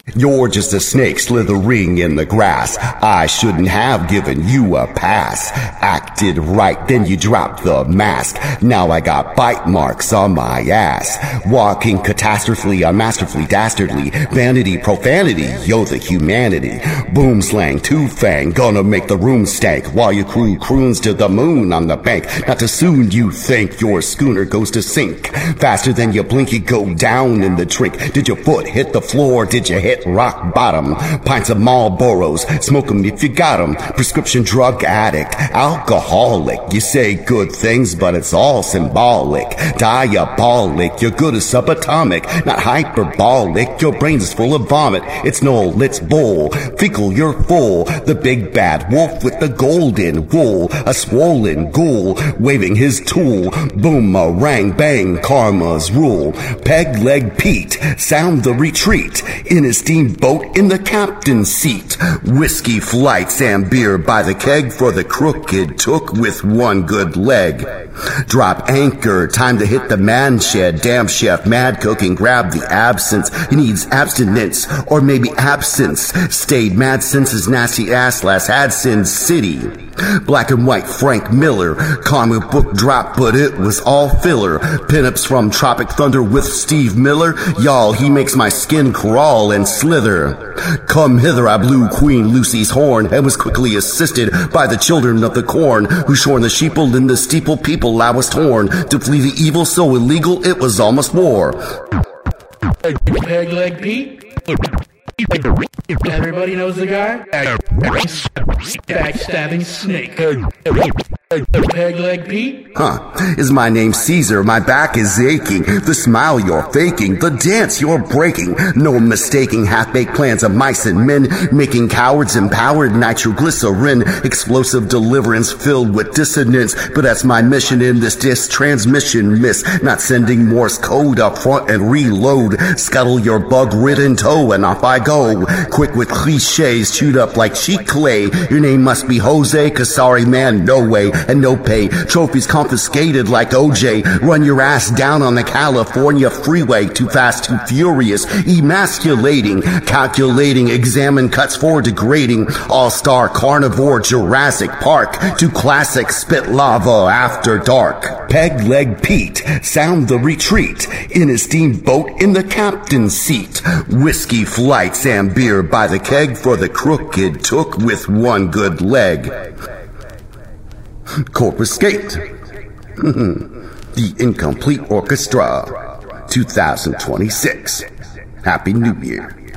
You're just a snake slithering in the grass. I shouldn't have given you a pass. Acted right, then you dropped the mask. Now I got bite marks on my ass. Walking catastrophically, unmasterfully, dastardly. Vanity, profanity, yo the humanity. Boom slang, two-fang, gonna make the room stank. While your crew croons to the moon on the bank. Not too soon you think your schooner goes to sink. Faster than you blink you go down in the drink. Did your foot hit the floor? Did you hit rock bottom? Pints of Marlboros, smoke 'em if you got 'em. Prescription drug addict, alcoholic. You say good things, but it's all symbolic. Diabolic, you're good as subatomic, not hyperbolic. Your brain is full of vomit. It's null, it's bull. Fecal, you're full. The big bad wolf with the golden wool. A swollen ghoul, waving his tool. Boomerang, bang, karma's rule. Peg leg Pete, sound the retreat. In his steamboat in the captain's seat. Whiskey flights and beer by the keg for the crooked took with one good leg. Drop anchor, time to hit the man shed. Damn chef, mad cooking, grab the absence. He needs abstinence, or maybe absence. Stayed mad since his nasty ass last had Sin City. Black and white Frank Miller, comic book drop, but it was all filler. Pinups from Tropic Thunder with Steve Miller. Y'all, he makes my skin crawl and slither. Come hither, I blew Queen Lucy's horn and was quickly assisted by the children of the corn, who shorn the sheeple in the steeple people I was torn. To flee the evil so illegal it was almost war. Peg leg Pete? Everybody knows the guy? Backstabbing snake. Peg leg Pete? Is my name Caesar? My back is aching. The smile you're faking, the dance you're breaking. No mistaking half-baked plans of mice and men, making cowards empowered nitroglycerin. Explosive deliverance filled with dissonance. But that's my mission in this transmission, miss. Not sending Morse code up front and reload. Scuttle your bug-ridden toe and off I go. Quick with cliches chewed up like cheap clay. Your name must be Jose, 'cause sorry man, no way. And no pay. Trophies confiscated like OJ. Run your ass down on the California freeway. Too fast, too furious. Emasculating. Calculating. Examine cuts for degrading. All-star carnivore Jurassic Park. Too classic spit lava after dark. Peg leg Pete. Sound the retreat. In his steamboat in the captain's seat. Whiskey flights and beer by the keg for the crooked took with one good leg. Corpus Gate. The Incomplete Orchestra. 2026. Happy New Year.